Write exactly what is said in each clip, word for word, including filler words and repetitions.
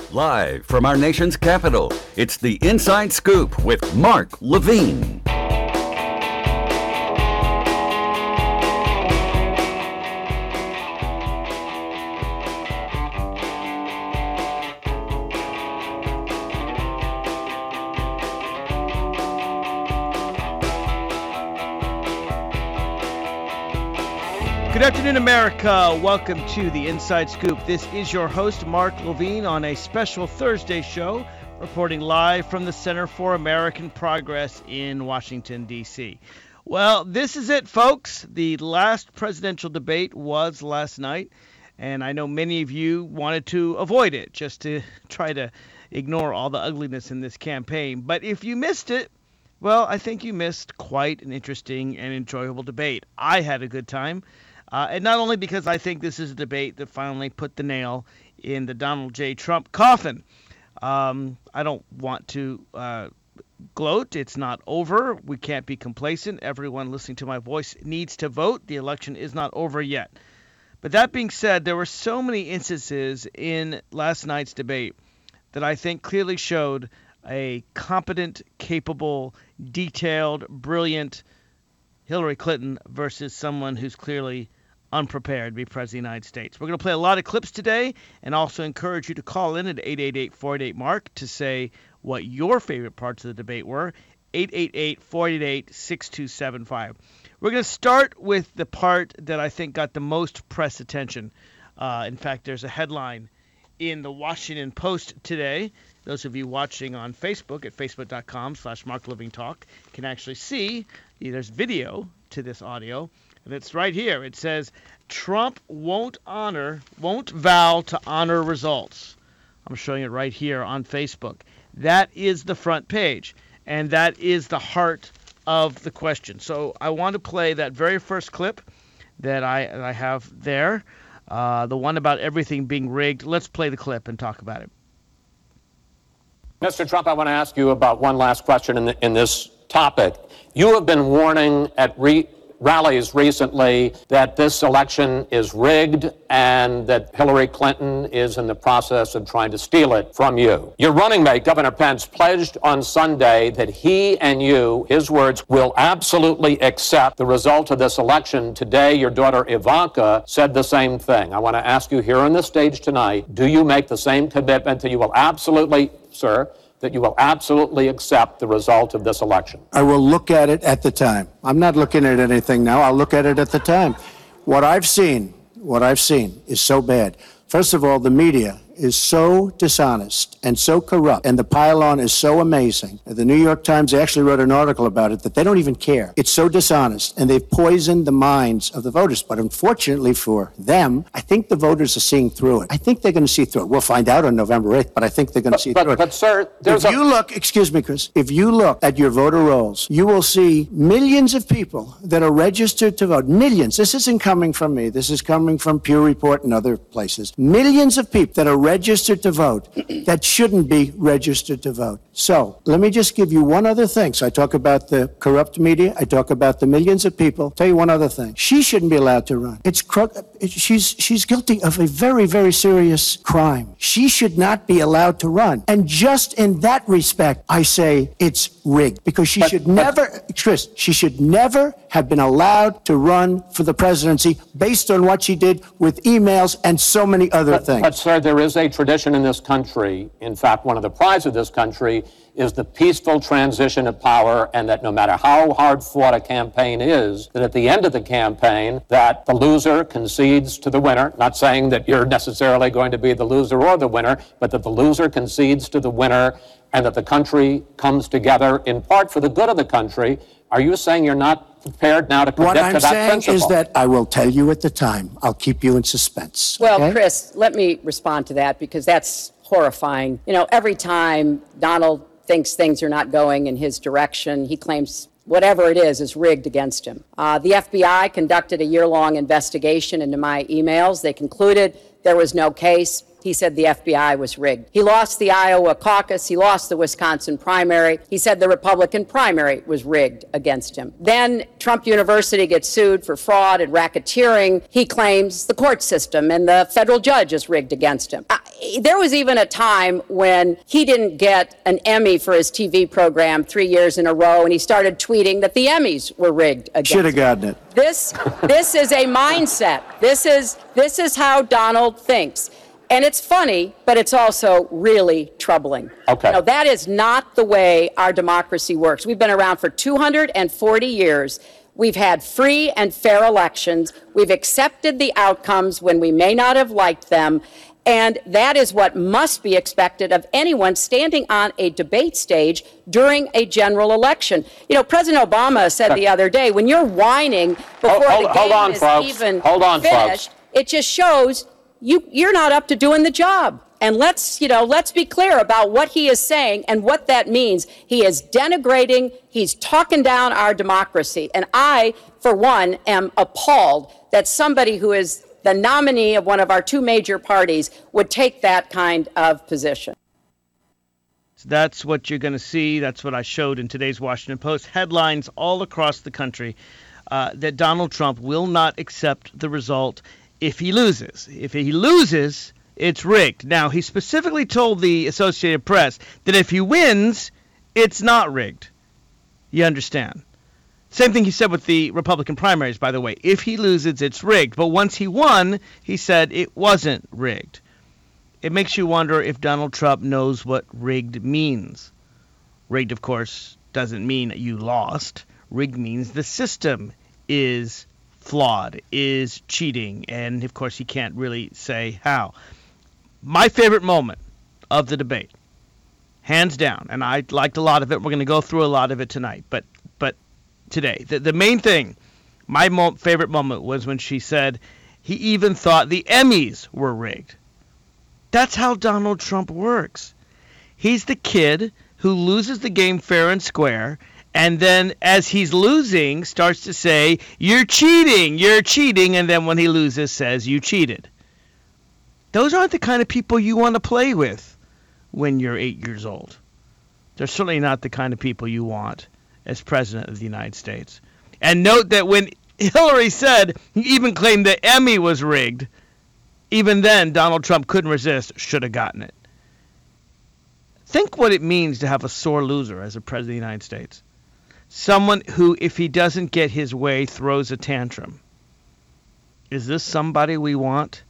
Live from our nation's capital, it's the Inside Scoop with Mark Levine. Good afternoon, America. Welcome to the Inside Scoop. This is your host, Mark Levine, on a special Thursday show, reporting live from the Center for American Progress in Washington, D C Well, this is it, folks. The last presidential debate was last night, and I know many of you wanted to avoid it just to try to ignore all the ugliness in this campaign. But if you missed it, well, I think you missed quite an interesting and enjoyable debate. I had a good time. Uh, and not only because I think this is a debate that finally put the nail in the Donald J. Trump coffin. Um, I don't want to uh, gloat. It's not over. We can't be complacent. Everyone listening to my voice needs to vote. The election is not over yet. But that being said, there were so many instances in last night's debate that I think clearly showed a competent, capable, detailed, brilliant Hillary Clinton versus someone who's clearly unprepared to be president of the United States. We're going to play a lot of clips today and also encourage you to call in at eight eight eight, four eight eight, MARK to say what your favorite parts of the debate were. eight eight eight, four eight eight, six two seven five. We're going to start with the part that I think got the most press attention. Uh, in fact, there's a headline in the Washington Post today. Those of you watching on Facebook at facebook.com slash Mark Levine Talk can actually see there's video to this audio. And it's right here. It says, Trump won't honor, won't vow to honor results. I'm showing it right here on Facebook. That is the front page. And that is the heart of the question. So I want to play that very first clip that I, that I have there. Uh, the one about everything being rigged. Let's play the clip and talk about it. Mister Trump, I want to ask you about one last question in, the, in this topic. You have been warning at re- rallies recently that this election is rigged and that Hillary Clinton is in the process of trying to steal it from you. Your running mate, Governor Pence, pledged on Sunday that he and you, his words, will absolutely accept the result of this election. Today, your daughter Ivanka said the same thing. I want to ask you here on the stage tonight, do you make the same commitment that you will absolutely, sir, that you will absolutely accept the result of this election? I will look at it at the time. I'm not looking at anything now. I'll look at it at the time. What I've seen, what I've seen is so bad. First of all, the media is so dishonest and so corrupt, and the pile-on is so amazing. The New York Times actually wrote an article about it that they don't even care. It's so dishonest, and they've poisoned the minds of the voters. But unfortunately for them, I think the voters are seeing through it. I think they're going to see through it. We'll find out on November eighth, but I think they're going to see but, through but, it. But, sir, there's if a... you look, excuse me, Chris, if you look at your voter rolls, you will see millions of people that are registered to vote. Millions. This isn't coming from me. This is coming from Pew Report and other places. Millions of people that are registered to vote that shouldn't be registered to vote. So let me just give you one other thing. So I talk about the corrupt media. I talk about the millions of people. Tell you one other thing. She shouldn't be allowed to run. It's she's she's guilty of a very, very serious crime. She should not be allowed to run. And just in that respect, I say it's rigged because she but, should but, never, Chris, she should never have been allowed to run for the presidency based on what she did with emails and so many other but, things. But, sir, there is a tradition in this country. In fact, one of the prides of this country is the peaceful transition of power, and that no matter how hard fought a campaign is, that at the end of the campaign, that the loser concedes to the winner. Not saying that you're necessarily going to be the loser or the winner, but that the loser concedes to the winner and that the country comes together in part for the good of the country. Are you saying you're not prepared now to commit to that principle? What I'm saying is that I will tell you at the time. I'll keep you in suspense. Well, okay? Chris, let me respond to that because that's horrifying. You know, every time Donald thinks things are not going in his direction, he claims whatever it is is rigged against him. Uh, the F B I conducted a year-long investigation into my emails. They concluded there was no case. He said the F B I was rigged. He lost the Iowa caucus. He lost the Wisconsin primary. He said the Republican primary was rigged against him. Then Trump University gets sued for fraud and racketeering. He claims the court system and the federal judge is rigged against him. Uh, there was even a time when he didn't get an Emmy for his T V program three years in a row, and he started tweeting that the Emmys were rigged against Should have gotten it. This, this is a mindset. This is, this is how Donald thinks. And it's funny, but it's also really troubling. Okay. You know, that is not the way our democracy works. We've been around for two hundred forty years. We've had free and fair elections. We've accepted the outcomes when we may not have liked them. And that is what must be expected of anyone standing on a debate stage during a general election. You know, President Obama said the other day, when you're whining before Hold- hold- the game hold on, is folks. even Hold on, finished, folks. it just shows you, you're not up to doing the job. And let's, you know, let's be clear about what he is saying and what that means. He is denigrating, he's talking down our democracy. And I, for one, am appalled that somebody who is the nominee of one of our two major parties would take that kind of position. So that's what you're going to see. That's what I showed in today's Washington Post. Headlines all across the country uh, that Donald Trump will not accept the result if he loses. If he loses, it's rigged. Now, he specifically told the Associated Press that if he wins, it's not rigged. You understand? Same thing he said with the Republican primaries, by the way. If he loses, it's rigged. But once he won, he said it wasn't rigged. It makes you wonder if Donald Trump knows what rigged means. Rigged, of course, doesn't mean you lost. Rigged means the system is flawed, is cheating, and, of course, he can't really say how. My favorite moment of the debate, hands down, and I liked a lot of it. We're going to go through a lot of it tonight, but but today, the, the main thing, my mo- favorite moment was when she said he even thought the Emmys were rigged. That's how Donald Trump works. He's the kid who loses the game fair and square, and then as he's losing, starts to say, you're cheating, you're cheating, and then when he loses, says, you cheated. Those aren't the kind of people you want to play with when you're eight years old. They're certainly not the kind of people you want as president of the United States. And note that when Hillary said, he even claimed the Emmy was rigged, even then Donald Trump couldn't resist, should have gotten it. Think what it means to have a sore loser as a president of the United States. Someone who, if he doesn't get his way, throws a tantrum. Is this somebody we want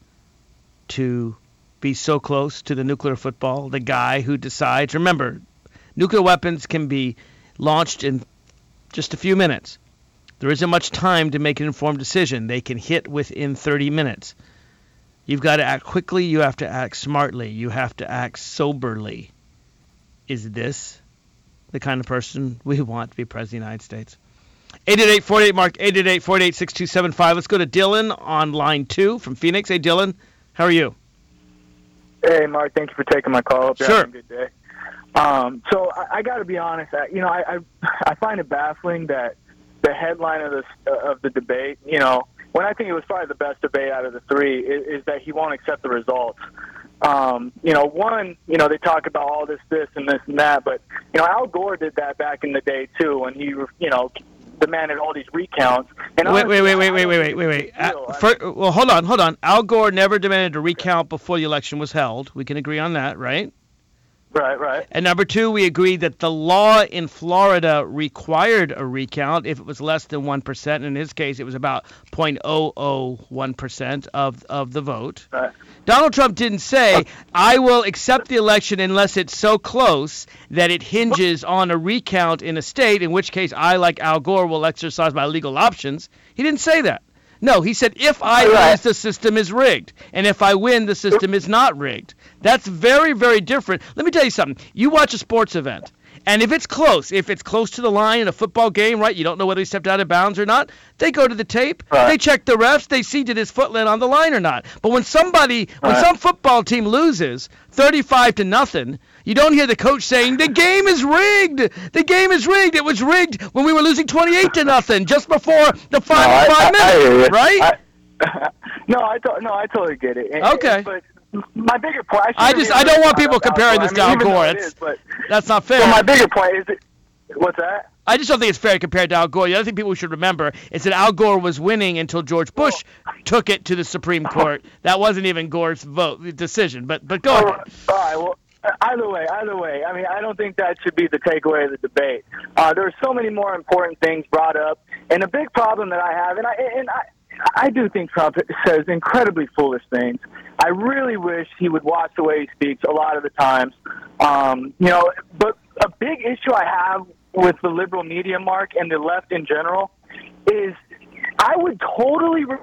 to be so close to the nuclear football? The guy who decides, remember, nuclear weapons can be launched in just a few minutes. There isn't much time to make an informed decision. They can hit within thirty minutes. You've got to act quickly. You have to act smartly. You have to act soberly. Is this the kind of person we want to be president of the United States? eight eight eight, four eight, Mark, eight eight eight, four eight eight, six two seven five. Let's go to Dylan on line two from Phoenix. Hey, Dylan, how are you? Hey, Mark, thank you for taking my call. Hope you're Sure. having a good day. Um, so I, I got to be honest. I, you know, I, I I find it baffling that the headline of this uh, of the debate, you know, when I think it was probably the best debate out of the three, is, is that he won't accept the results. Um, you know, one, you know, they talk about all this, this, and this and that, but you know, Al Gore did that back in the day too, when he, you know, demanded all these recounts. And Wait, honestly, wait, wait, I wait, don't wait, wait, think wait, it's wait. a big deal. Uh, for, well, hold on, hold on. Al Gore never demanded a recount before the election was held. We can agree on that, right? Right, right. And number two, we agreed that the law in Florida required a recount if it was less than one percent. In his case, it was about zero point zero zero one percent of, of the vote. Right. Donald Trump didn't say, I will accept the election unless it's so close that it hinges on a recount in a state, in which case I, like Al Gore, will exercise my legal options. He didn't say that. No, he said, if I Right. lose, the system is rigged. And if I win, the system is not rigged. That's very, very different. Let me tell you something. You watch a sports event, and if it's close, if it's close to the line in a football game, right, you don't know whether he stepped out of bounds or not, they go to the tape, Right. they check the refs, they see did his foot land on the line or not. But when somebody, when Right. some football team loses thirty-five to nothing, you don't hear the coach saying, the game is rigged. The game is rigged. It was rigged when we were losing twenty-eight to nothing just before the final I- five I- I hear minutes, you. right? I, no, I to, no, I totally get it. And- Okay. But my bigger point. I shouldn't just, be I don't want really people proud of comparing Al this to Gore. I Al mean, even Gore. though it It's, is, but that's not fair. so my bigger point is, it, what's that? I just don't think it's fair compared to Al Gore. The other thing people should remember is that Al Gore was winning until George Bush took it to the Supreme Court. That wasn't even Gore's vote decision. But but go All ahead. right, all right, well, either way, either way. I mean, I don't think that should be the takeaway of the debate. Uh, there are so many more important things brought up, and a big problem that I have, and I and I. I do think Trump says incredibly foolish things. I really wish he would watch the way he speaks a lot of the times. Um, you know, but a big issue I have with the liberal media, Mark, and the left in general is I would totally re-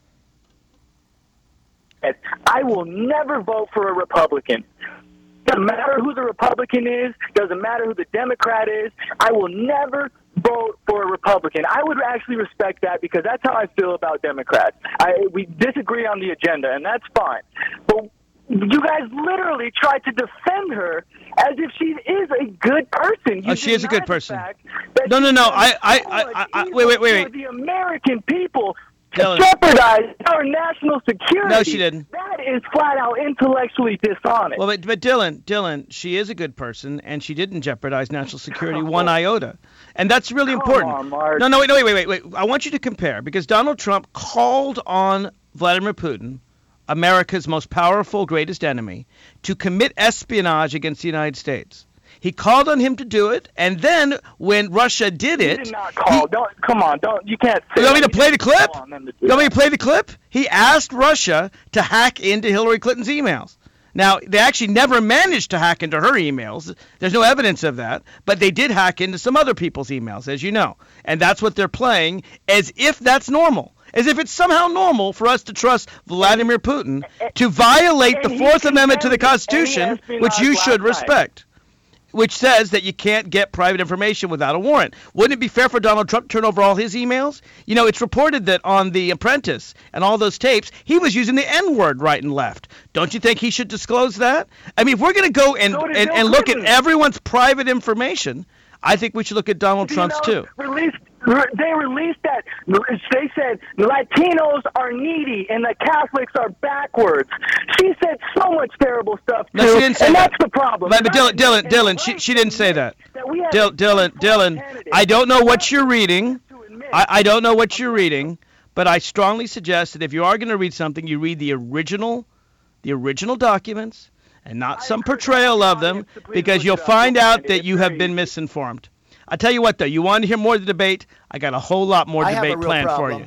I will never vote for a Republican. Doesn't matter who the Republican is. Doesn't matter who the Democrat is. I will never vote for a Republican. I would actually respect that because that's how I feel about Democrats. I, we disagree on the agenda, and that's fine. But you guys literally tried to defend her as if she is a good person. You Oh, she is a good deny the person. fact that No, no, she no. has I, I, so I, much I, I evil wait, wait, wait, for wait. the American people to Dylan. jeopardize our national security. No, she didn't. That is flat out intellectually dishonest. Well, but, but Dylan, Dylan, she is a good person, and she didn't jeopardize national security one iota, and that's really Come important. on, Mark. No, no, wait, no, wait, wait, wait, wait. I want you to compare because Donald Trump called on Vladimir Putin, America's most powerful, greatest enemy, to commit espionage against the United States. He called on him to do it, and then when Russia did He it, did not call. he- don't come on. Don't you can't. Say you want me that. to play the You clip? call on them to do You want me that. to play the clip? He asked Russia to hack into Hillary Clinton's emails. Now, they actually never managed to hack into her emails. There's no evidence of that. But they did hack into some other people's emails, as you know. And that's what they're playing, as if that's normal. As if it's somehow normal for us to trust Vladimir Putin to violate the and he Fourth Amendment to the condemned Constitution, any which you espionage should last night. respect, which says that you can't get private information without a warrant. Wouldn't it be fair for Donald Trump to turn over all his emails? You know, it's reported that on The Apprentice and all those tapes, he was using the N-word right and left. Don't you think he should disclose that? I mean, if we're going to go and, So did and, Bill and look at Clinton. everyone's private information, I think we should look at Donald You Trump's know, too. Released, re- they released that. They said Latinos are needy and the Catholics are backwards. She said so much terrible stuff too, No, she didn't say and that. that's the problem. But, but Dylan, Dylan, And Dylan, the she, right she didn't say that. that we have Dil- a Dylan, Dylan, candidate. I don't know what you're reading. To admit. I, I don't know what you're reading, but I strongly suggest that if you are going to read something, you read the original, the original documents, and not some encourage portrayal the of them, audience to please because look you'll it up. find You'll out find it. that It's you have very been easy. misinformed. I tell you what, though, you want to hear more of the debate? I got a whole lot more I have a debate real planned for problem. you.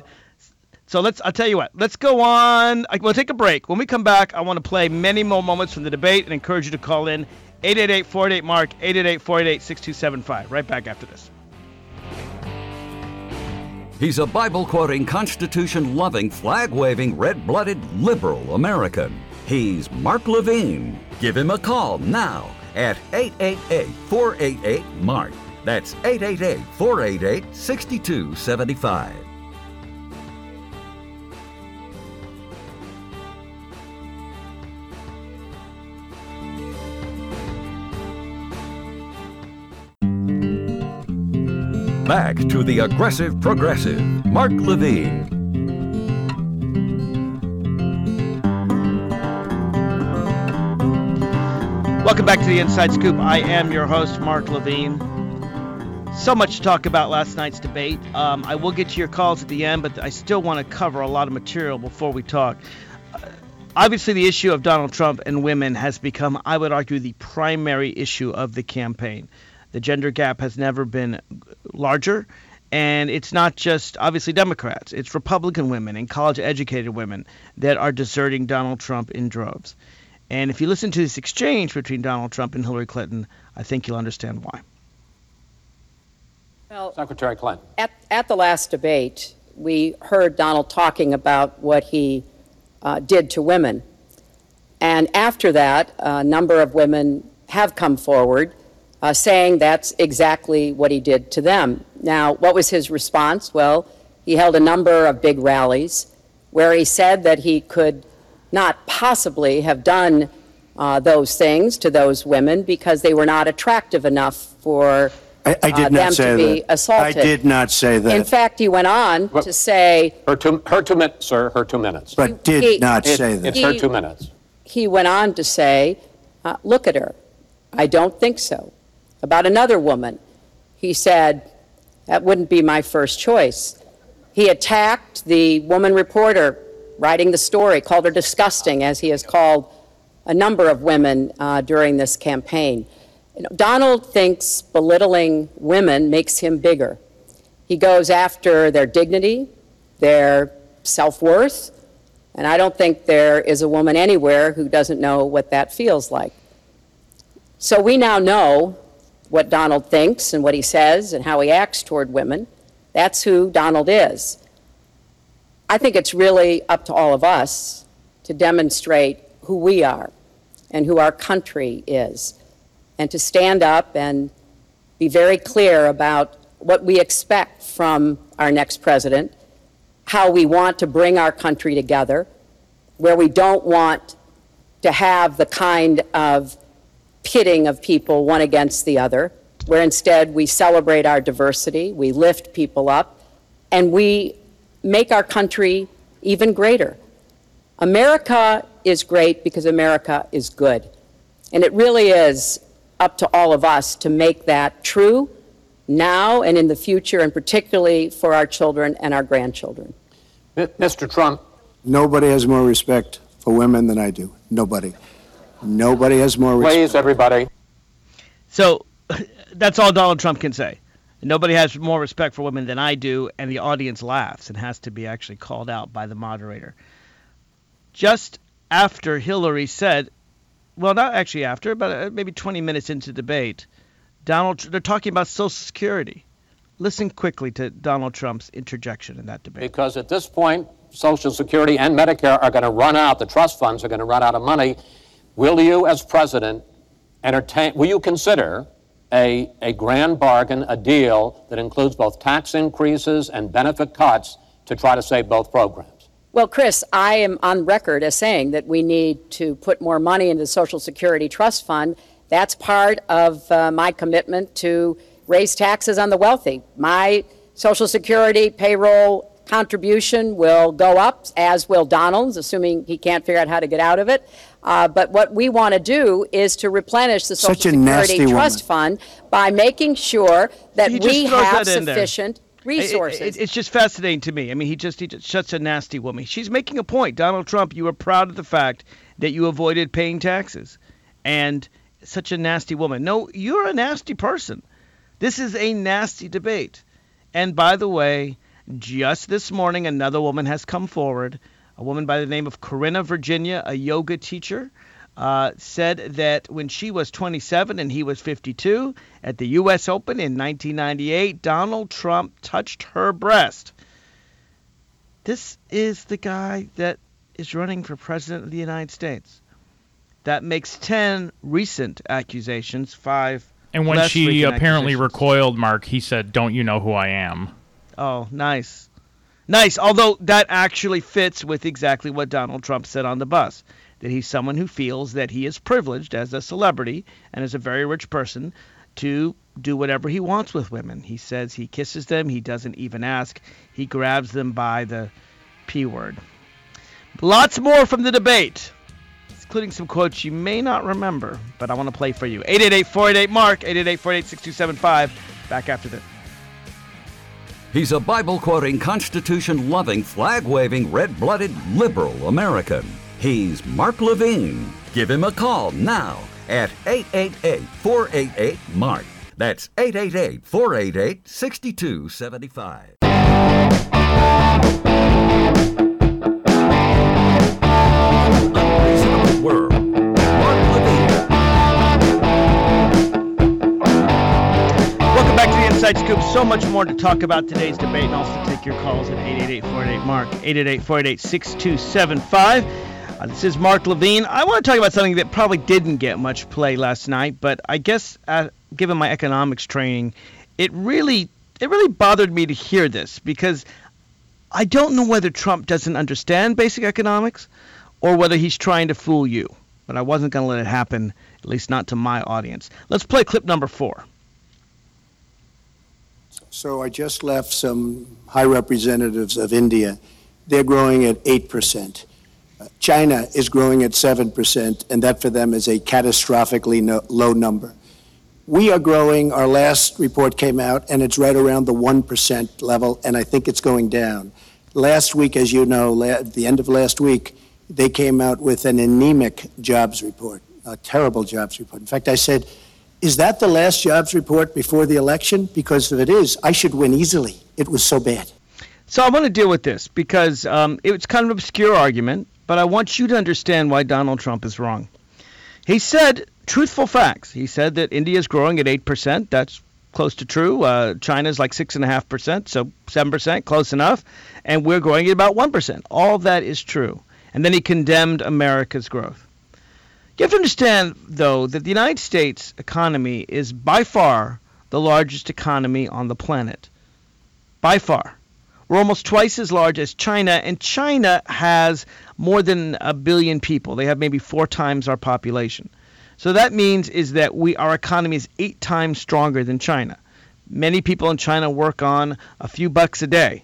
So let's. I'll tell you what. Let's go on. I, we'll take a break. When we come back, I want to play many more moments from the debate and encourage you to call in eight eight eight, four eight eight, Mark, eight eight eight, four eight eight, six two seven five. Right back after this. He's a Bible-quoting, Constitution-loving, flag-waving, red-blooded liberal American. He's Mark Levine. Give him a call now at eight eight eight, four eight eight, Mark. That's eight eight eight, four eight eight, six two seven five. Back to the aggressive progressive, Mark Levine. Welcome back to the Inside Scoop. I am your host, Mark Levine. So much to talk about last night's debate. Um, I will get to your calls at the end, but I still want to cover a lot of material before we talk. Uh, obviously, the issue of Donald Trump and women has become, I would argue, the primary issue of the campaign. The gender gap has never been larger, and it's not just, obviously, Democrats. It's Republican women and college-educated women that are deserting Donald Trump in droves. And if you listen to this exchange between Donald Trump and Hillary Clinton, I think you'll understand why. Well, Secretary Clinton. At, at the last debate, we heard Donald talking about what he uh, did to women. And after that, a number of women have come forward uh, saying that's exactly what he did to them. Now, what was his response? Well, he held a number of big rallies where he said that he could not possibly have done uh, those things to those women because they were not attractive enough for I, I did uh, not them say to be that. assaulted. I did not say that. In fact, he went on What- to say, Her two, her two minutes, sir, her two minutes. but did he- not It- say that. It's her He- two minutes. he went on to say, uh, look at her. I don't think so. About another woman, he said, That wouldn't be my first choice. He attacked the woman reporter writing the story, called her disgusting, as he has called a number of women uh, during this campaign. You know, Donald thinks belittling women makes him bigger. He goes after their dignity, their self-worth, and I don't think there is a woman anywhere who doesn't know what that feels like. So we now know what Donald thinks and what he says and how he acts toward women. That's who Donald is. I think it's really up to all of us to demonstrate who we are and who our country is, and to stand up and be very clear about what we expect from our next president, how we want to bring our country together, where we don't want to have the kind of pitting of people one against the other, where instead we celebrate our diversity, we lift people up, and we make our country even greater. America is great because America is good. And it really is up to all of us to make that true now and in the future, and particularly for our children and our grandchildren. Mister Trump. Nobody has more respect for women than I do. Nobody. Nobody has more respect. Please, everybody. So that's all Donald Trump can say. Nobody has more respect for women than I do, and the audience laughs and has to be actually called out by the moderator. Just after Hillary said, well, not actually after, but maybe twenty minutes into debate, Donald, they're talking about Social Security. Listen quickly to Donald Trump's interjection in that debate. Because at this point, Social Security and Medicare are going to run out. The trust funds are going to run out of money. Will you, as president, entertain, will you consider a, a grand bargain, a deal that includes both tax increases and benefit cuts to try to save both programs? Well, Chris, I am on record as saying that we need to put more money into the Social Security Trust Fund. That's part of uh, my commitment to raise taxes on the wealthy. My Social Security payroll contribution will go up, as will Donald's, assuming he can't figure out how to get out of it. Uh, but what we want to do is to replenish the Social Security Trust Fund by making sure that we have sufficient resources. It, it, it's just fascinating to me. I mean, he just, he just such a nasty woman. She's making a point. Donald Trump, you are proud of the fact that you avoided paying taxes. And such a nasty woman. No, you're a nasty person. This is a nasty debate. And by the way, just this morning, another woman has come forward. A woman by the name of Corinna Virginia, a yoga teacher, uh, said that when she was twenty-seven and he was fifty-two, at the U S Open in nineteen ninety-eight, Donald Trump touched her breast. This is the guy that is running for president of the United States. That makes ten recent accusations, five And when less she recent apparently accusations. recoiled, Mark, he said, "Don't you know who I am?" Oh, nice. Nice, although that actually fits with exactly what Donald Trump said on the bus, that he's someone who feels that he is privileged as a celebrity and as a very rich person to do whatever he wants with women. He says he kisses them, he doesn't even ask, he grabs them by the P word. Lots more from the debate, including some quotes you may not remember, but I want to play for you. eight eight eight, four eight eight, MARK, eight eight eight, four eight eight, six two seven five. Back after this. He's a Bible-quoting, Constitution-loving, flag-waving, red-blooded, liberal American. He's Mark Levine. Give him a call now at eight eight eight, four eight eight, MARK. That's eight eight eight, four eight eight, six two seven five. Unreasonable world. Mark Levine. Welcome back to the Inside Scoop. So much more to talk about today's debate, and also take your calls at eight eight eight, four eight eight, MARK, eight eight eight, four eight eight, six two seven five. Uh, this is Mark Levine. I want to talk about something that probably didn't get much play last night, but I guess uh, given my economics training, it really it really bothered me to hear this, because I don't know whether Trump doesn't understand basic economics or whether he's trying to fool you. But I wasn't going to let it happen, at least not to my audience. Let's play clip number four. So I just left some high representatives of India. They're growing at eight percent. Uh, China is growing at seven percent, and that for them is a catastrophically no, low number. We are growing. Our last report came out, and it's right around the one percent level, and I think it's going down. Last week, as you know, at the end of last week, they came out with an anemic jobs report, a terrible jobs report. In fact, I said, is that the last jobs report before the election? Because if it is, I should win easily. It was so bad. So I want to deal with this because um, it's kind of an obscure argument, but I want you to understand why Donald Trump is wrong. He said truthful facts. He said that India is growing at eight percent. That's close to true. Uh, China's like six point five percent, so seven percent, close enough. And we're growing at about one percent. All of that is true. And then he condemned America's growth. You have to understand, though, that the United States economy is by far the largest economy on the planet. By far. We're almost twice as large as China, and China has more than a billion people. They have maybe four times our population. So that means is that we our economy is eight times stronger than China. Many people in China work on a few bucks a day.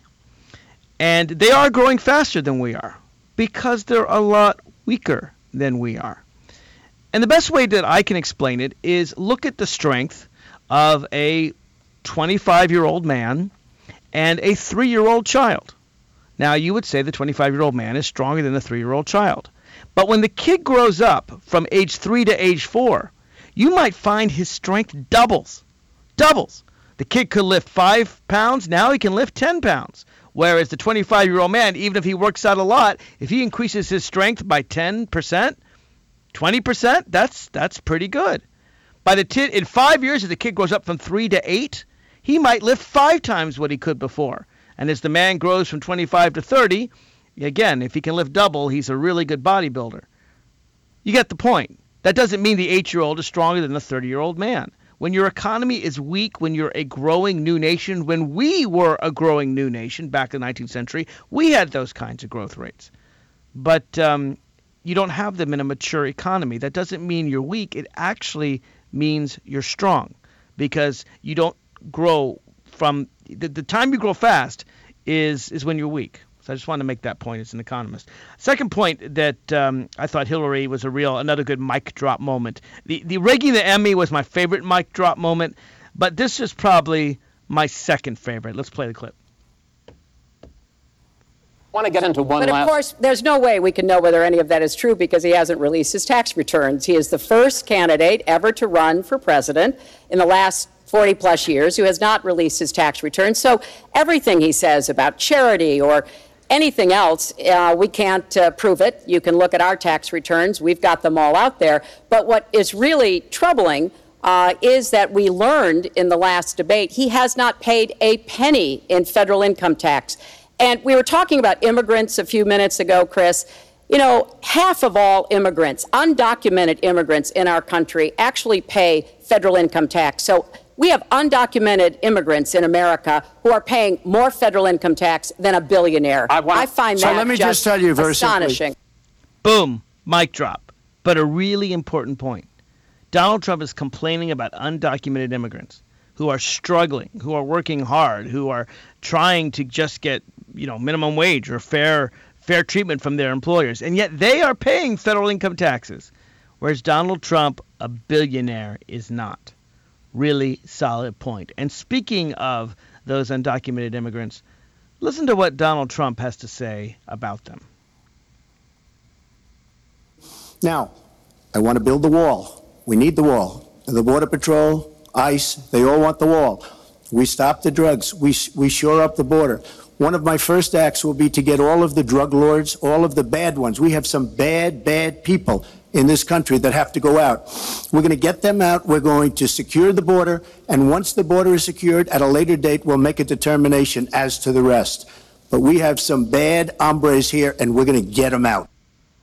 And they are growing faster than we are because they're a lot weaker than we are. And the best way that I can explain it is look at the strength of a twenty-five-year-old man and a three-year-old child. Now, you would say the twenty-five-year-old man is stronger than the three-year-old child. But when the kid grows up from age three to age four, you might find his strength doubles. Doubles. The kid could lift five pounds. Now he can lift ten pounds. Whereas the twenty-five-year-old man, even if he works out a lot, if he increases his strength by ten percent, twenty percent, that's that's pretty good. By the t- in five years, as the kid grows up from three to eight, he might lift five times what he could before. And as the man grows from twenty-five to thirty, again, if he can lift double, he's a really good bodybuilder. You get the point. That doesn't mean the eight-year-old is stronger than the thirty-year-old man. When your economy is weak, when you're a growing new nation, when we were a growing new nation back in the nineteenth century, we had those kinds of growth rates. But um, you don't have them in a mature economy. That doesn't mean you're weak. It actually means you're strong because you don't grow from the, the time you grow fast is is when you're weak. So I just want to make that point as an economist. Second point that um, I thought Hillary was a real another good mic drop moment. The the rigging the Emmy was my favorite mic drop moment, but this is probably my second favorite. Let's play the clip. I want to get into one But of last... course, there's no way we can know whether any of that is true because he hasn't released his tax returns. He is the first candidate ever to run for president in the last forty plus years who has not released his tax returns. So everything he says about charity or anything else, uh, we can't uh, prove it. You can look at our tax returns. We've got them all out there. But what is really troubling uh, is that we learned in the last debate he has not paid a penny in federal income tax. And we were talking about immigrants a few minutes ago, Chris. You know, half of all immigrants, undocumented immigrants in our country, actually pay federal income tax. So we have undocumented immigrants in America who are paying more federal income tax than a billionaire. I, want, I find so that let me just, just tell you very astonishing. Simply. Boom, mic drop. But a really important point. Donald Trump is complaining about undocumented immigrants who are struggling, who are working hard, who are trying to just get, you know, minimum wage or fair fair treatment from their employers. And yet they are paying federal income taxes, whereas Donald Trump, a billionaire, is not. Really solid point. And speaking of those undocumented immigrants, listen to what Donald Trump has to say about them. Now, I want to build the wall. We need the wall. The Border Patrol, ICE, they all want the wall. We stop the drugs. We, we shore up the border. One of my first acts will be to get all of the drug lords, all of the bad ones. We have some bad, bad people in this country that have to go out. We're going to get them out. We're going to secure the border. And once the border is secured, at a later date, we'll make a determination as to the rest. But we have some bad hombres here, and we're going to get them out.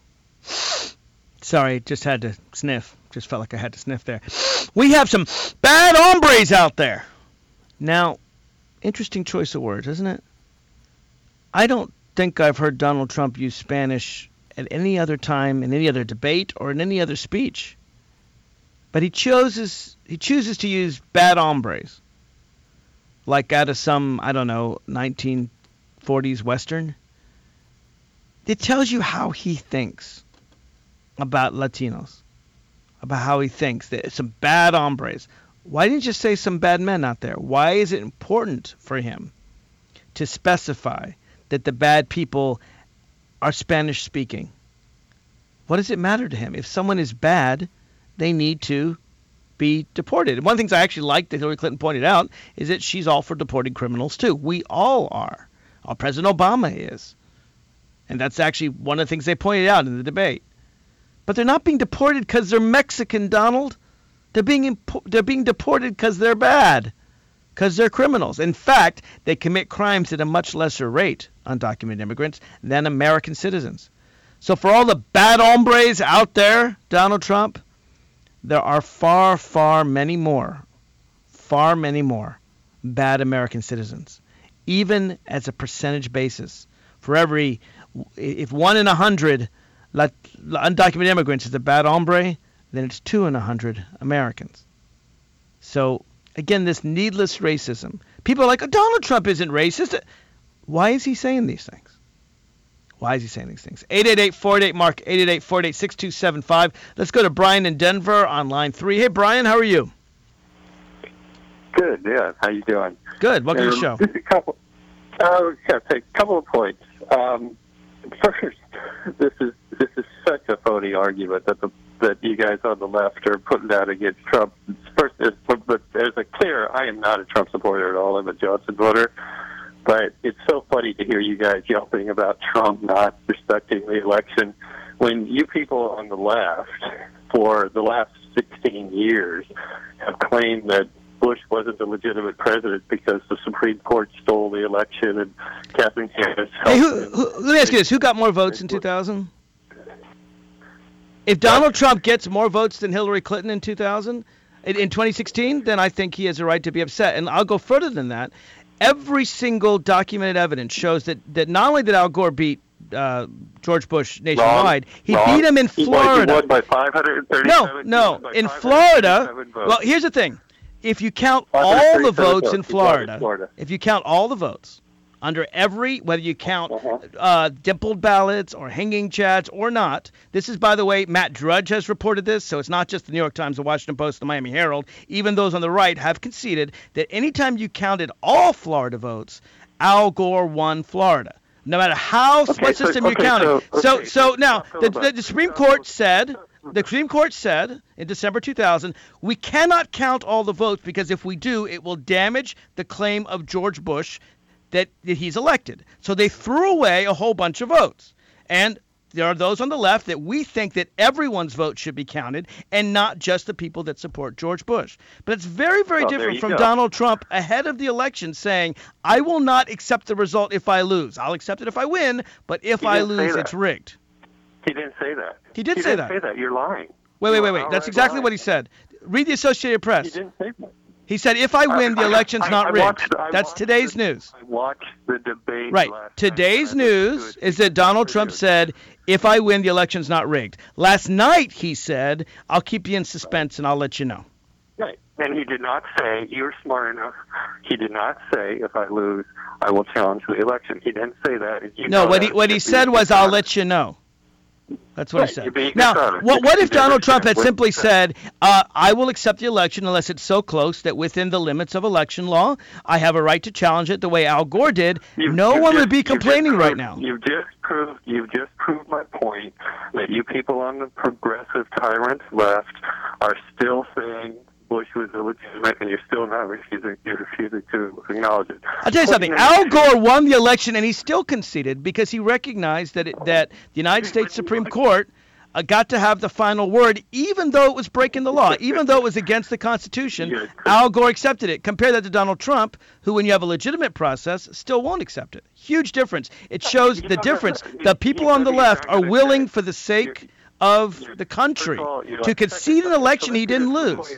Sorry, just had to sniff. Just felt like I had to sniff there. We have some bad hombres out there. Now, interesting choice of words, isn't it? I don't think I've heard Donald Trump use Spanish at any other time, in any other debate, or in any other speech. But he chooses he chooses to use bad hombres, like out of some, I don't know, nineteen forties Western. It tells you how he thinks about Latinos, about how he thinks. That some bad hombres. Why didn't you say some bad men out there? Why is it important for him to specify that the bad people are Spanish speaking? What does it matter to him? If someone is bad, they need to be deported. And one of the things I actually like that Hillary Clinton pointed out is that she's all for deporting criminals too. We all are. All President Obama is. And that's actually one of the things they pointed out in the debate. But they're not being deported because they're Mexican, Donald. They're being impo- they're being deported because they're bad, because they're criminals. In fact, they commit crimes at a much lesser rate, undocumented immigrants, than American citizens. So for all the bad hombres out there, Donald Trump, there are far, far many more, far many more bad American citizens, even as a percentage basis. For every, if one in a hundred undocumented immigrants is a bad hombre, then it's two in a hundred Americans. So, again, this needless racism. People are like, oh, Donald Trump isn't racist. Why is he saying these things? Why is he saying these things? eight eight eight, four eight eight, M A R K, eight eight eight, four eight eight, six two seven five. Let's go to Brian in Denver on line three. Hey, Brian, how are you? Good, yeah. How you doing? Good. Welcome um, to the show. Just a couple, uh, yeah, a couple of points. Um, first, this is this is such a phony argument that the that you guys on the left are putting out against Trump. First, but there's a clear, I am not a Trump supporter at all. I'm a Johnson voter. But it's so funny to hear you guys yelping about Trump not respecting the election when you people on the left for the last sixteen years have claimed that Bush wasn't a legitimate president because the Supreme Court stole the election and Kathleen Harris. Hey, who, who, let me ask you this. Who got more votes in two thousand? If Donald Trump gets more votes than Hillary Clinton in two thousand, in, in twenty sixteen, then I think he has a right to be upset. And I'll go further than that. Every single documented evidence shows that, that not only did Al Gore beat uh, George Bush nationwide, Wrong. he Wrong. beat him in Florida. He won by five hundred thirty-seven. No, no, in Florida. Well, here's the thing. If you count all the votes in Florida, Florida, if you count all the votes under every, whether you count uh, dimpled ballots or hanging chads or not, this is, by the way, Matt Drudge has reported this, so it's not just the New York Times, the Washington Post, the Miami Herald. Even those on the right have conceded that anytime you counted all Florida votes, Al Gore won Florida. No matter how, okay, what so, system okay, you counted. So, okay, so, so now, the, the, the, the Supreme Court said... The Supreme Court said in December two thousand, we cannot count all the votes because if we do, it will damage the claim of George Bush that, that he's elected. So they threw away a whole bunch of votes. And there are those on the left that we think that everyone's vote should be counted and not just the people that support George Bush. But it's very, very well, different from go. Donald Trump ahead of the election saying, I will not accept the result if I lose. I'll accept it if I win, but if I lose, it's rigged. He didn't say that. He did he say didn't that. say that. You're lying. Wait, wait, wait, wait. You're That's exactly lying. what he said. Read the Associated Press. He didn't say that. He said, if I win, the election's I, I, not I rigged. watched, That's today's the, news. I watched the debate. Right. Last Today's night. news is that Donald Trump said, if I win, the election's not rigged. Last night, he said, I'll keep you in suspense and I'll let you know. Right. And he did not say, you're smart enough. He did not say, if I lose, I will challenge the election. He didn't say that. And you No, know what that. he what he said was, I'll let you know. That's what Right, he said. you're being Now, dishonest. what, what You if Donald never Trump said had what simply you said. said, uh, I will accept the election unless it's so close that within the limits of election law, I have a right to challenge it the way Al Gore did? You've- no you've one just- would be you've just complaining right proved- now. You've just proved you've just proved my point that you people on the progressive tyrant left are still saying Bush was illegitimate, and you're still not refusing. You're refusing to acknowledge it. I'll tell you something. Al Gore won the election, and he still conceded because he recognized that it, that the United States Supreme Court uh, got to have the final word, even though it was breaking the law, even though it was against the Constitution. Al Gore accepted it. Compare that to Donald Trump, who, when you have a legitimate process, still won't accept it. Huge difference. It shows the difference. The people on the left are willing, for the sake of the country, to concede an election he didn't lose.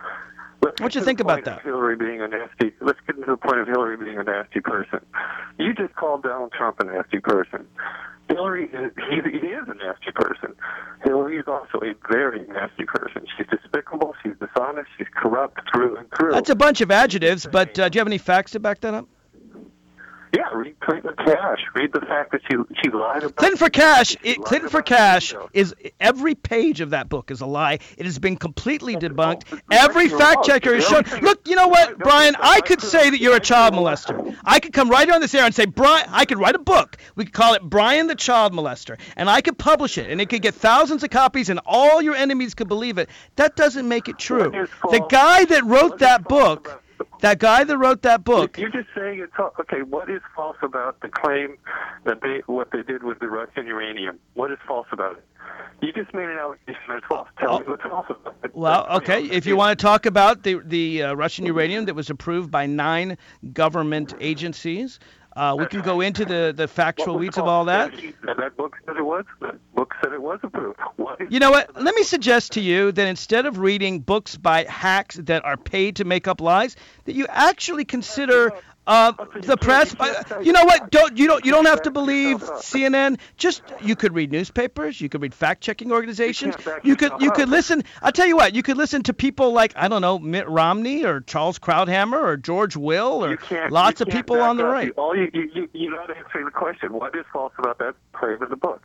What you think about that? Hillary being a nasty. Let's get to the point of Hillary being a nasty person. You just called Donald Trump a nasty person. Hillary is, he, he is a nasty person. Hillary is also a very nasty person. She's despicable. She's dishonest. She's corrupt through and through. That's a bunch of adjectives, but uh, do you have any facts to back that up? Yeah, read Clinton for Cash. Read the fact that she she lied about Clinton for Cash. It, Clinton for Cash is every page of that book is a lie. It has been completely debunked. Every fact checker has shown. Look, you know what, Brian? I could say that you're a child molester. I could come right on this air and say, Brian. I could write a book. We could call it Brian the Child Molester, and I could publish it, and it could get thousands of copies, and all your enemies could believe it. That doesn't make it true. The guy that wrote that book. That guy that wrote that book. You're just saying it's okay. What is false about the claim that they what they did with the Russian uranium? What is false about it? You just made an allegation that's false. Tell oh. me what's false about it. Well, okay. If you want to talk about the the uh, Russian uranium that was approved by nine government agencies, uh, we can go into the, the factual weeds of all that. That book said it was. That book said it was approved. You know what? Let me suggest to you that instead of reading books by hacks that are paid to make up lies, that you actually consider uh, the press. You know what? Don't you don't you don't have to believe C N N. Just you could read newspapers. You could read fact-checking organizations. You could you could listen. I'll tell you what. You could listen to people like I don't know Mitt Romney or Charles Krauthammer or George Will or lots of people on the right. All you you you you're not answering the question. What is false about that claim in the book?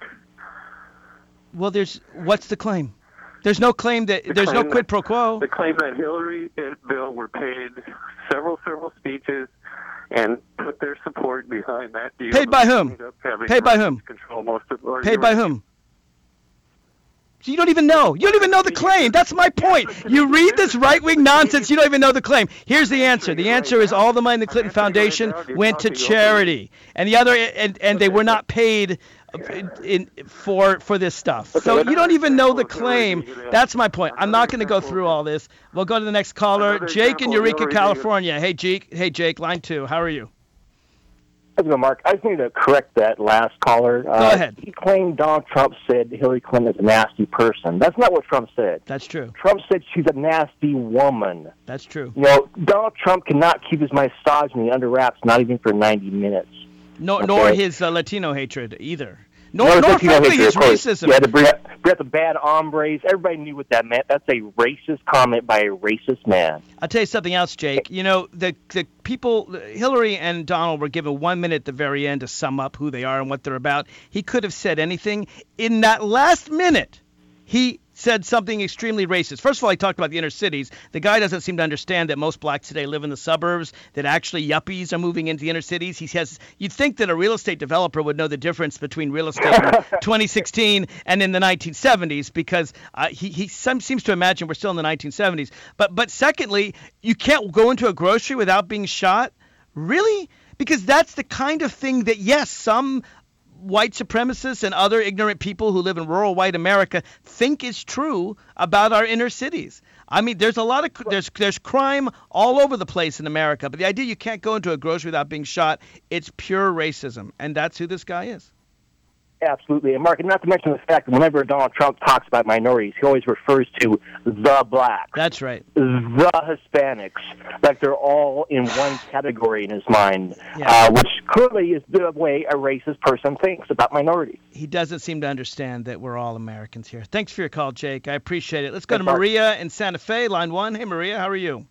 Well, there's what's the claim? There's no claim that the there's claim no quid that, pro quo. The claim that Hillary and Bill were paid several several speeches and put their support behind that deal. Paid by whom? Paid by whom? Control most of, or Paid by whom? So you don't even know. You don't even know the claim. That's my point. You read this right-wing nonsense, you don't even know the claim. Here's the answer. The answer is all the money in the Clinton Foundation went to charity. And the other and, and they were not paid in, in for for this stuff. So you don't even know the claim. That's my point. I'm not going to go through all this. We'll go to the next caller. Jake in Eureka, California. Hey, Jake. Hey, Jake. Line two. How are you? How's it going, Mark? I just need to correct that last caller. Go uh, ahead. He claimed Donald Trump said Hillary Clinton is a nasty person. That's not what Trump said. That's true. Trump said she's a nasty woman. That's true. You know, Donald Trump cannot keep his misogyny under wraps, not even for ninety minutes. No, okay? Nor his uh, Latino hatred either. Nor, no, nor frankly, his racism. Yeah, the, the bad hombres. Everybody knew what that meant. That's a racist comment by a racist man. I'll tell you something else, Jake. You know, the the people, Hillary and Donald were given one minute at the very end to sum up who they are and what they're about. He could have said anything. In that last minute, he said something extremely racist. First of all, he talked about the inner cities. The guy doesn't seem to understand that most blacks today live in the suburbs, that actually yuppies are moving into the inner cities. He says, you'd think that a real estate developer would know the difference between real estate in twenty sixteen and in the nineteen seventies, because uh, he, he some, seems to imagine we're still in the nineteen seventies. But, but secondly, you can't go into a grocery without being shot? Really? Because that's the kind of thing that, yes, some white supremacists and other ignorant people who live in rural white America think is true about our inner cities. I mean, there's a lot of there's there's crime all over the place in America, but the idea you can't go into a grocery without being shot, it's pure racism, and that's who this guy is. Absolutely. And Mark, not to mention the fact that whenever Donald Trump talks about minorities, he always refers to the blacks. That's right. The Hispanics. Like they're all in one category in his mind, yeah. uh, which clearly is the way a racist person thinks about minorities. He doesn't seem to understand that we're all Americans here. Thanks for your call, Jake. I appreciate it. Let's go Thanks, to Mark. Maria in Santa Fe, line one. Hey, Maria, how are you?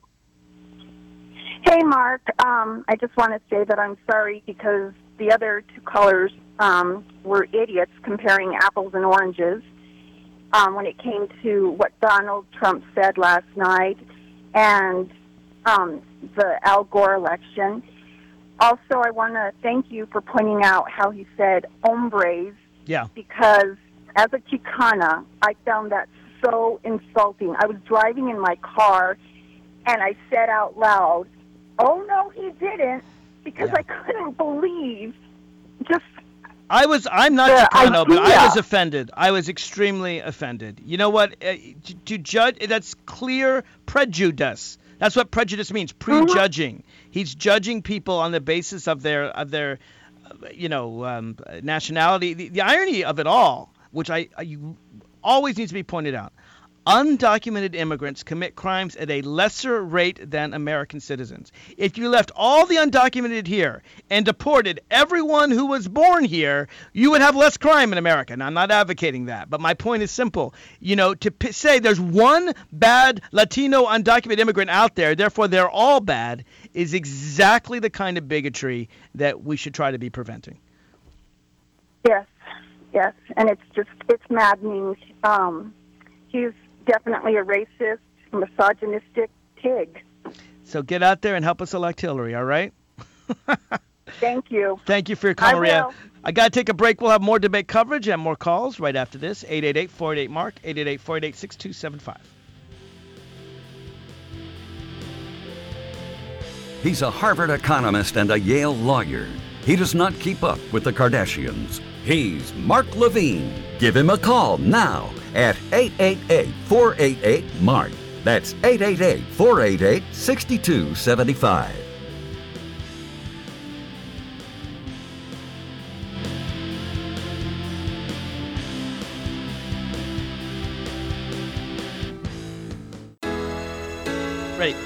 Hey, Mark. Um, I just want to say that I'm sorry because the other two callers um, were idiots comparing apples and oranges um, when it came to what Donald Trump said last night and um, the Al Gore election. Also, I want to thank you for pointing out how he said hombres. Yeah. Because as a Chicana, I found that so insulting. I was driving in my car, and I said out loud, oh, no, he didn't, because yeah. I couldn't believe just I was, I'm not the Chicano, but idea. I was offended. I was extremely offended. You know what? Uh, to, to judge, that's clear prejudice. That's what prejudice means, prejudging. Mm-hmm. He's judging people on the basis of their, of their, uh, you know, um, nationality. The, the irony of it all, which I, I always needs to be pointed out, undocumented immigrants commit crimes at a lesser rate than American citizens. If you left all the undocumented here and deported everyone who was born here, you would have less crime in America. And I'm not advocating that, but my point is simple. You know, to p- say there's one bad Latino undocumented immigrant out there, therefore they're all bad, is exactly the kind of bigotry that we should try to be preventing. Yes, yes, and it's just, it's maddening. Um, he's definitely a racist, misogynistic pig. So get out there and help us elect Hillary, all right? Thank you. Thank you for your call, I Maria. will. I got to take a break. We'll have more debate coverage and more calls right after this. eight eight eight, four eight eight, MARK, eight eight eight, four eight eight, six two seven five. He's a Harvard economist and a Yale lawyer. He does not keep up with the Kardashians. He's Mark Levine. Give him a call now at eight eight eight, four eight eight, MARK. That's eight eight eight, four eight eight, six two seven five. Ready.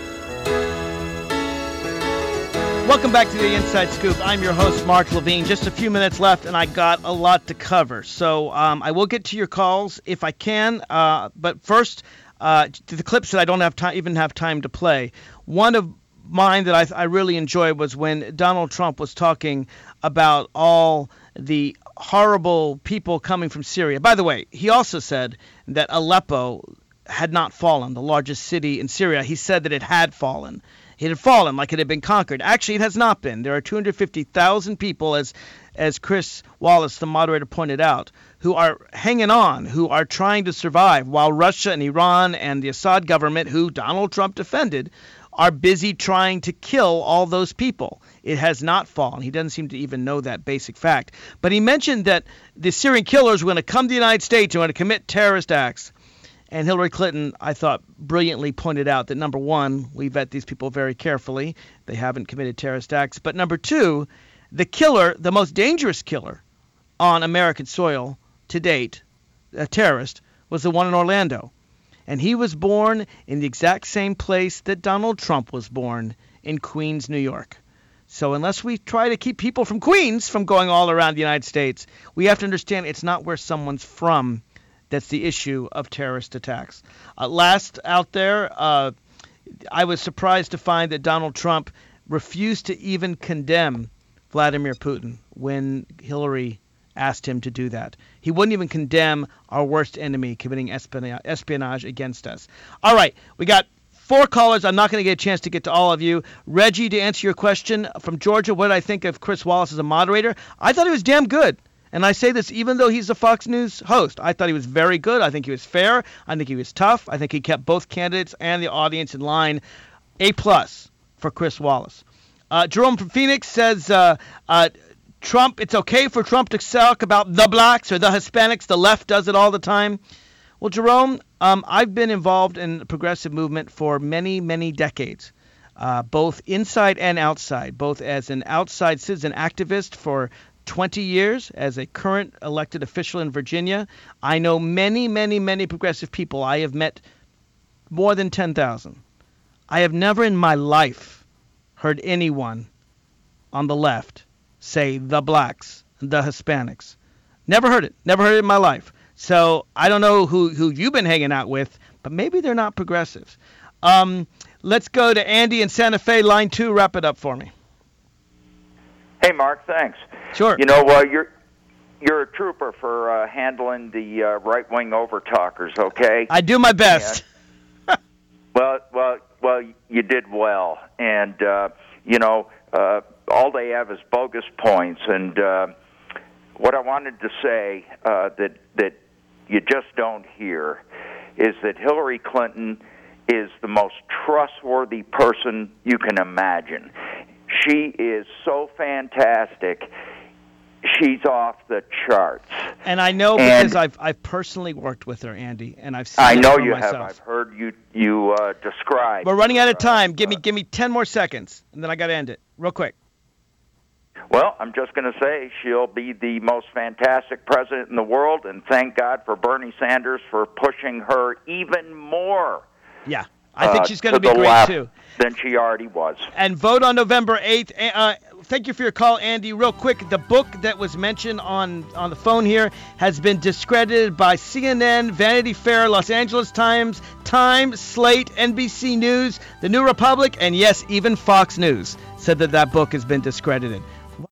Welcome back to the Inside Scoop. I'm your host, Mark Levine. Just a few minutes left, and I got a lot to cover. So um, I will get to your calls if I can. Uh, but first, uh, to the clips that I don't have time, even have time to play. One of mine that I, I really enjoyed was when Donald Trump was talking about all the horrible people coming from Syria. By the way, he also said that Aleppo had not fallen, the largest city in Syria. He said that it had fallen. It had fallen like it had been conquered. Actually, it has not been. There are two hundred fifty thousand people, as as Chris Wallace, the moderator, pointed out, who are hanging on, who are trying to survive, while Russia and Iran and the Assad government, who Donald Trump defended, are busy trying to kill all those people. It has not fallen. He doesn't seem to even know that basic fact. But he mentioned that the Syrian killers were going to come to the United States and going to commit terrorist acts. And Hillary Clinton, I thought, brilliantly pointed out that, number one, we vet these people very carefully. They haven't committed terrorist acts. But number two, the killer, the most dangerous killer on American soil to date, a terrorist, was the one in Orlando. And he was born in the exact same place that Donald Trump was born, in Queens, New York. So unless we try to keep people from Queens from going all around the United States, we have to understand it's not where someone's from that's the issue of terrorist attacks. Uh, last out there, uh, I was surprised to find that Donald Trump refused to even condemn Vladimir Putin when Hillary asked him to do that. He wouldn't even condemn our worst enemy committing espionage, espionage against us. All right, we got four callers. I'm not going to get a chance to get to all of you. Reggie, to answer your question from Georgia, what did I think of Chris Wallace as a moderator? I thought he was damn good. And I say this even though he's a Fox News host. I thought he was very good. I think he was fair. I think he was tough. I think he kept both candidates and the audience in line. A plus for Chris Wallace. Uh, Jerome from Phoenix says, uh, uh, Trump, it's okay for Trump to talk about the blacks or the Hispanics. The left does it all the time. Well, Jerome, um, I've been involved in the progressive movement for many, many decades, uh, both inside and outside, both as an outside citizen activist for twenty years, as a current elected official in Virginia. I know many, many, many progressive people. I have met more than ten thousand. I have never in my life heard anyone on the left say the blacks, the Hispanics. Never heard it. Never heard it in my life. So I don't know who, who you've been hanging out with, but maybe they're not progressives. Um, let's go to Andy in Santa Fe, line two. Wrap it up for me. Hey, Mark, thanks. Sure. You know, uh, you're you're a trooper for uh, handling the uh, right-wing overtalkers, okay? I do my best. And, well, well, well, you did well. And, uh, you know, uh, all they have is bogus points. And uh, what I wanted to say uh, that, that you just don't hear is that Hillary Clinton is the most trustworthy person you can imagine. She is so fantastic. She's off the charts. And I know and because I've I've personally worked with her, Andy, and I've seen I it know for you myself. have. I've heard you you uh, describe. We're running out of time. Give me give me ten more seconds, and then I got to end it real quick. Well, I'm just going to say she'll be the most fantastic president in the world, and thank God for Bernie Sanders for pushing her even more. Yeah, I think uh, she's going to to be the great, left too. Than she already was. And vote on November eighth. Uh, thank you for your call, Andy. Real quick, the book that was mentioned on, on the phone here has been discredited by C N N, Vanity Fair, Los Angeles Times, Time, Slate, N B C News, The New Republic, and yes, even Fox News said that that book has been discredited.